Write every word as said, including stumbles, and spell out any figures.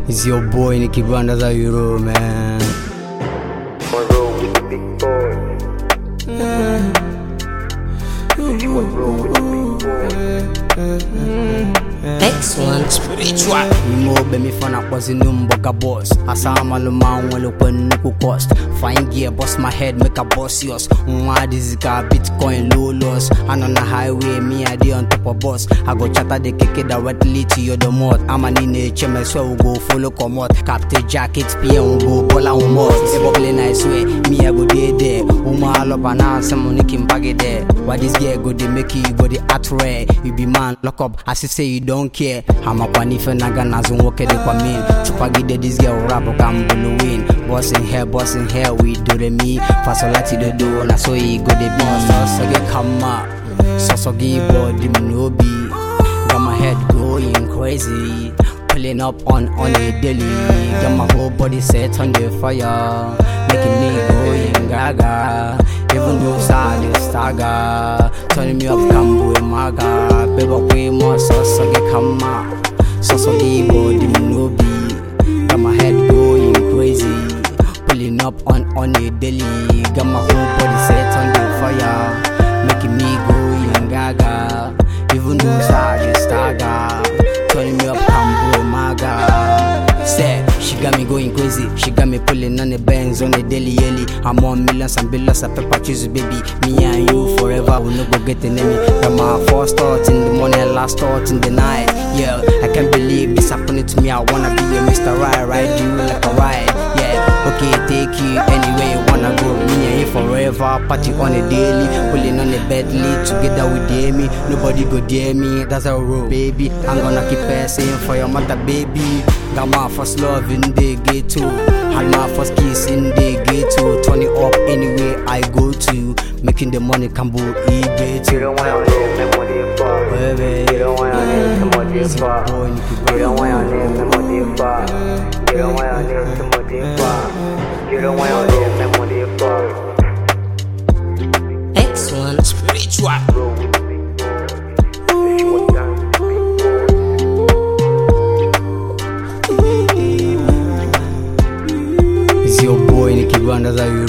It's your boy Nicky Brand, that's how you roll, man. One roll with the big boy. One roll with the big boy. Next one, spiritual. You know, be me fun up was in Numboga boss. I saw my man will open no cost. Fine gear, bust my head, make a boss yours. Why this is got Bitcoin low loss. And on the highway, me I on top of boss. I go chatter the kick it directly to your domot. I'm an in H M S, so we go follow come out. Captain jacket, P M go pull out more. It's a bubbly nice way. Me I go there there. Uma all up and down, someone nicking baggy there. Why this gear go they make you go the at rare. You be man, lock up, as you say you don't care. I'm a pani for Nagana Zoom walk at the Kwamin. Chupagide this girl rap can win. Boss in here, boss in here, we do the me. Fasolati the do, na so he go the boss. So get come up. So so give body no be. Got my head going crazy. Pulling up on on a daily. Got my whole body set on the fire. Making me going gaga. Even though sad is saga. Turning me up Cambo and Maga. Baby, way more so so get come up. So so give body no be. Got my head going crazy. Pulling up on on a daily. Got my whole body set on the fire. Making me going gaga. Even though sad is saga. Turning me up Cambo and Maga. Say, she got me going crazy. She got me pulling on the Benz on the daily yearly. I'm on millions and billions of pepper choose baby. Me and you forever, we no go get an enemy. Got my first thought in the morning, last thought in the night. Yeah, I can't believe this happened to me. I wanna be a Mister Right, ride you like a ride. Yeah, okay, take you anywhere you wanna go. Me and you forever, party on the daily, pulling on the Bentley together with me. Nobody go dare me, that's a rule, baby. I'm gonna keep passing for your mother, baby. Got my first love in the ghetto. Had my first kiss in the ghetto. Turn it up anywhere I go to. Making the money Cambo eBay too. You don't wanna live the money far. You don't wanna live the money far. You don't wanna live the money far. You don't wanna live the money far. You don't wanna live the money far. Next one, spiritual. Roll with the big boy. She was down with the big boy. It's your boy Nicky Brand, that's how you